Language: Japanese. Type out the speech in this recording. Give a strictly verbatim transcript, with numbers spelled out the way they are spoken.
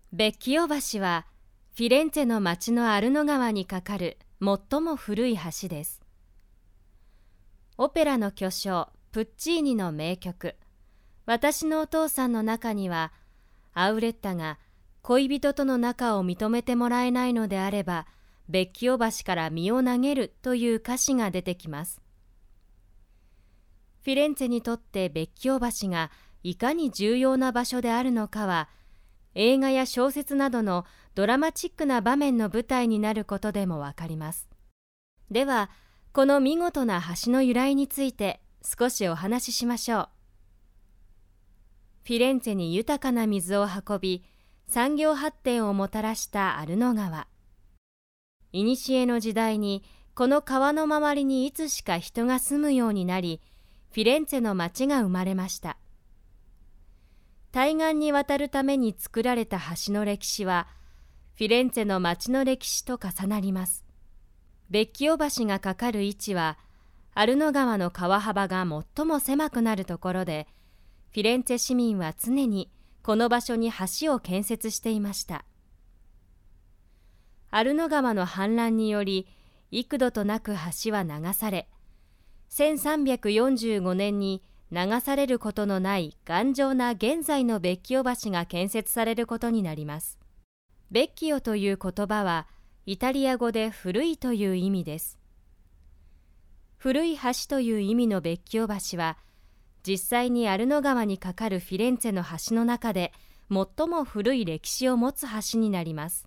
ベッキオ橋はフィレンツェの町のアルノ川に架かる最も古い橋です。オペラの巨匠プッチーニの名曲「私のお父さん」の中には、アウレッタが恋人との仲を認めてもらえないのであればベッキオ橋から身を投げるという歌詞が出てきます。フィレンツェにとってベッキオ橋がいかに重要な場所であるのかは、映画や小説などのドラマチックな場面の舞台になることでもわかります。では、この見事な橋の由来について少しお話ししましょう。フィレンツェに豊かな水を運び、産業発展をもたらしたアルノ川。いにしえの時代にこの川の周りにいつしか人が住むようになり、フィレンツェの町が生まれました。対岸に渡るために作られた橋の歴史は、フィレンツェの町の歴史と重なります。ベッキオ橋が架かる位置は、アルノ川の川幅が最も狭くなるところで、フィレンツェ市民は常にこの場所に橋を建設していました。アルノ川の氾濫により、幾度となく橋は流され、せんさんびゃくよんじゅうごねんに流されることのない頑丈な現在のベッキオ橋が建設されることになります。ベッキオという言葉はイタリア語で古いという意味です。古い橋という意味のベッキオ橋は、実際にアルノ川に架かるフィレンツェの橋の中で最も古い歴史を持つ橋になります。